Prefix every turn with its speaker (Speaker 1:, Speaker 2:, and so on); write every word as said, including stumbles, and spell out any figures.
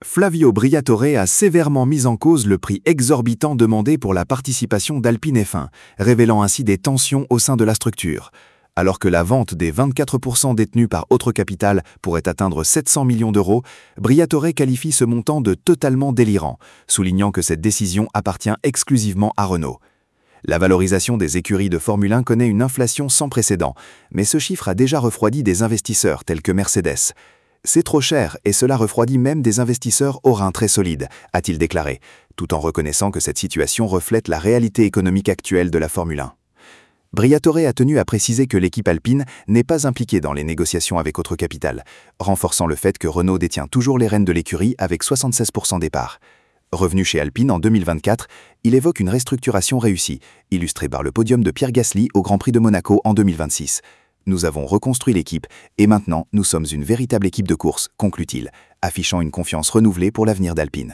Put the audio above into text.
Speaker 1: Flavio Briatore a sévèrement mis en cause le prix exorbitant demandé pour la participation d'Alpine F un, révélant ainsi des tensions au sein de la structure. Alors que la vente des vingt-quatre pour cent détenus par Autre Capital pourrait atteindre sept cents millions d'euros, Briatore qualifie ce montant de totalement délirant, soulignant que cette décision appartient exclusivement à Renault. La valorisation des écuries de Formule un connaît une inflation sans précédent, mais ce chiffre a déjà refroidi des investisseurs tels que Mercedes. C'est trop cher et cela refroidit même des investisseurs aux reins très solides, a-t-il déclaré, tout en reconnaissant que cette situation reflète la réalité économique actuelle de la Formule un. Briatore a tenu à préciser que l'équipe Alpine n'est pas impliquée dans les négociations avec Autre Capital, renforçant le fait que Renault détient toujours les rênes de l'écurie avec soixante-seize pour cent des parts. Revenu chez Alpine en deux mille vingt-quatre, il évoque une restructuration réussie, illustrée par le podium de Pierre Gasly au Grand Prix de Monaco en deux mille vingt-six. Nous avons reconstruit l'équipe et maintenant nous sommes une véritable équipe de course, conclut-il, affichant une confiance renouvelée pour l'avenir d'Alpine.